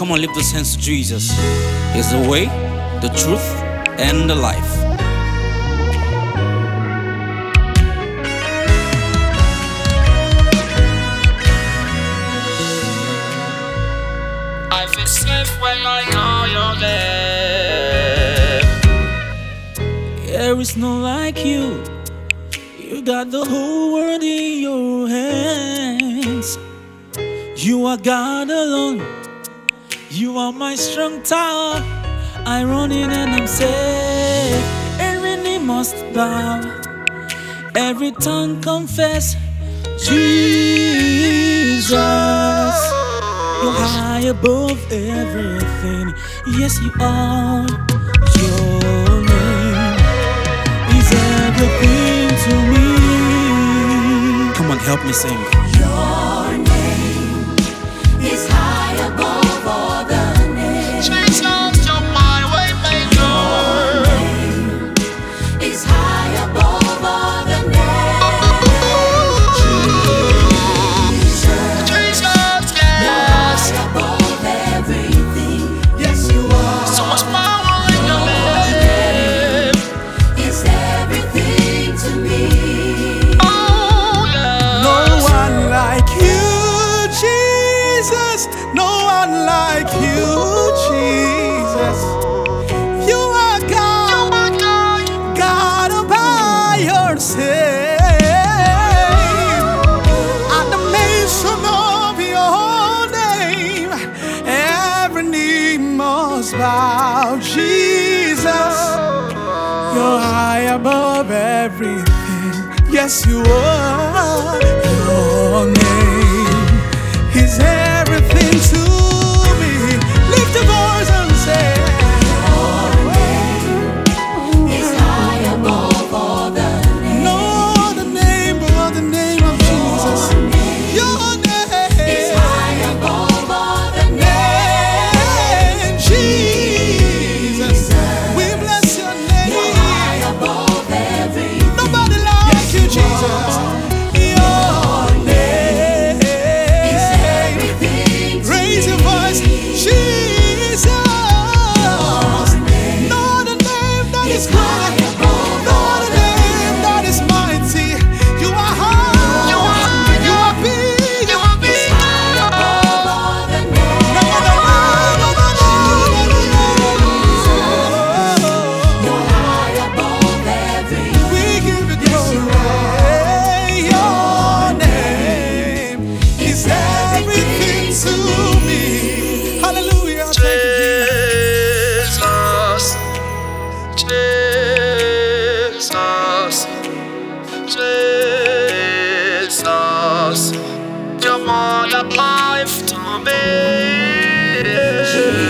Come on, lift those hands to Jesus. He's the way, the truth, and the life. I feel safe when I know you're there. There is no like you. You got the whole world in your hands. You are God alone. You are my strong tower. I run in and I'm safe. Every knee must bow, every tongue confess, Jesus. You're high above everything. Yes, you are. Your name is everything to me. Come on, help me sing. Your name is high above all the names. Jesus, you're my way maker. Your name is high above all the names. Jesus, Jesus, you're yes. high above everything. Yes, you are. So much power in your name. It's everything to me. Oh, yeah. No one like you, Jesus. No one like you, Jesus. You are God, God all by yourself. At the mention of your name, every knee must bow. Jesus, you're high above everything. Yes, you are. Your name is everything to me. Lift your voice and say, It's high above all the names. no, the name but the name of Jesus. Your name It's high above all the names. Jesus. We bless your You're high name. above everything. Nobody like you, Jesus. Your name. Everything to Raise me. your voice, Jesus. No the name that is great, no the name that is mighty. You are high, you are big, you are big. High above all the names. No, no, no, no, no, no, You're high above everything. no. We give you glory. Your name is everything to me. Hallelujah. Thank you, Jesus. Jesus, Jesus, Jesus, you're more like life to me.